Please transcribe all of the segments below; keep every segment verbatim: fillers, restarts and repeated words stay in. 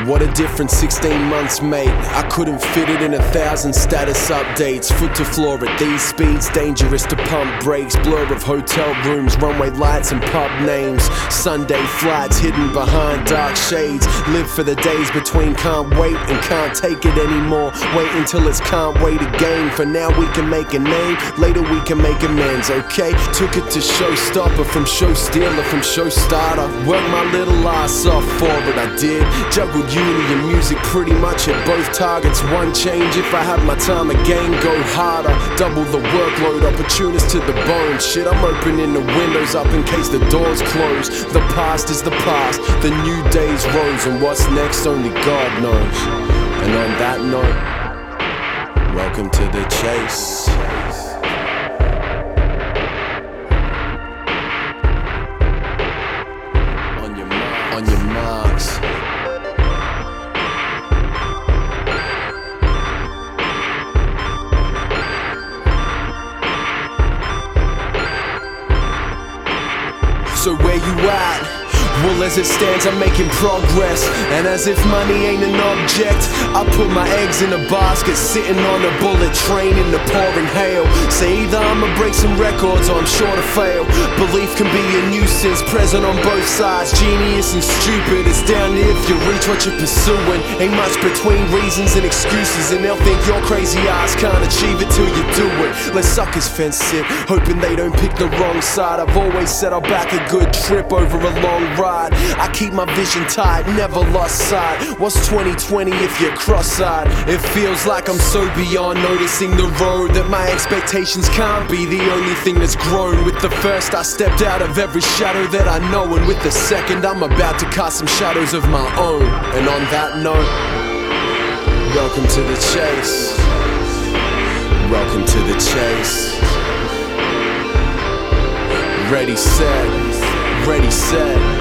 What a difference sixteen months made. I couldn't fit it in a thousand status updates. Foot to floor at these speeds, dangerous to pump brakes. Blur of hotel rooms, runway lights and pub names. Sunday flights hidden behind dark shades. Live for the days between can't wait and can't take it anymore. Wait until it's can't wait again. For now we can make a name, later we can make amends, okay? Took it to showstopper, from show stealer, from show starter. Worked my little ass off for it, I did. Juggled uni and music pretty much at both targets. One change, if I have my time again, go harder. Double the workload, opportunist to the bone. Shit, I'm opening the windows up in case the doors close. The past is the past, the new day's rose, and what's next only God knows. And on that note, welcome to the chase. On your marks, on your marks. So where you at? Well, as it stands, I'm making progress. And as if money ain't an object, I put my eggs in a basket, sitting on a bullet train in the pouring hail. So either I'ma break some records or I'm sure to fail. Belief can be a nuisance, present on both sides. Genius and stupid, it's down to if you reach what you're pursuing. Ain't much between reasons and excuses, and they'll think your crazy ass can't achieve it till you do it. Let suckers fence sit, hoping they don't pick the wrong side. I've always said I'll back a good trip over a long ride. I keep my vision tight, never lost sight. What's twenty twenty if you're cross-eyed? It feels like I'm so beyond noticing the road that my expectations can't be the only thing that's grown. With the first I stepped out of every shadow that I know, and with the second I'm about to cast some shadows of my own. And on that note, welcome to the chase. Welcome to the chase. Ready, set, ready, set.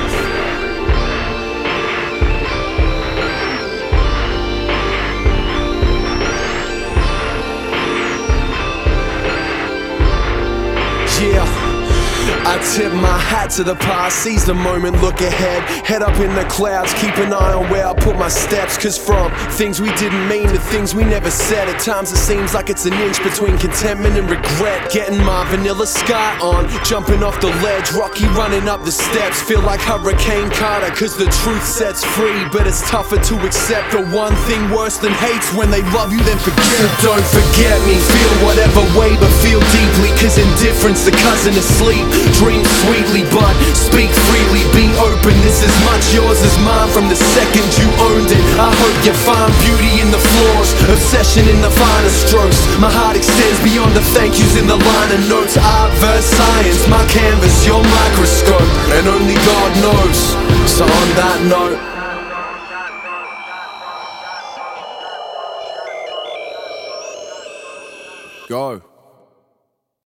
Yeah, I tip my hat to the past, seize the moment, look ahead. Head up in the clouds, keep an eye on where I put my steps. Cause from things we didn't mean to things we never said, at times it seems like it's an inch between contentment and regret. Getting my vanilla sky on, jumping off the ledge, rocky running up the steps. Feel like Hurricane Carter, cause the truth sets free. But it's tougher to accept the one thing worse than hate's when they love you then forget. So don't forget me, feel whatever way but feel deeply. Cause indifference the cousin of sleep. Dream sweetly but speak freely, be open. This is much yours as mine from the second you owned it. I hope you find beauty in the flaws, obsession in the finer strokes. My heart extends beyond the thank yous in the liner notes. Art versus science, my canvas, your microscope, and only God knows. So on that note, go.